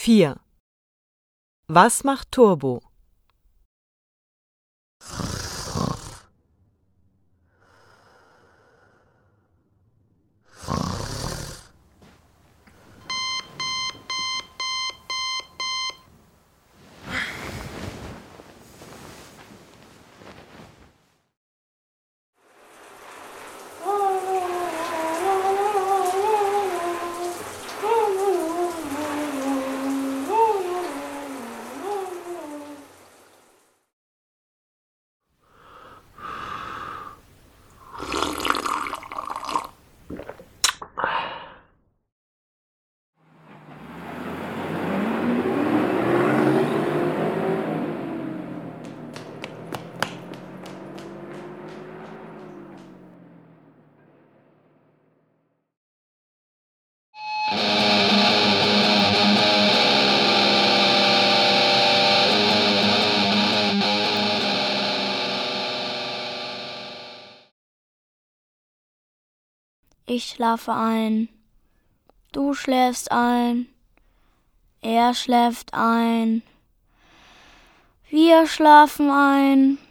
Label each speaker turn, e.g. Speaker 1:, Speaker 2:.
Speaker 1: 4. Was macht Turbo?
Speaker 2: Ich schlafe ein, du schläfst ein, er schläft ein, wir schlafen ein.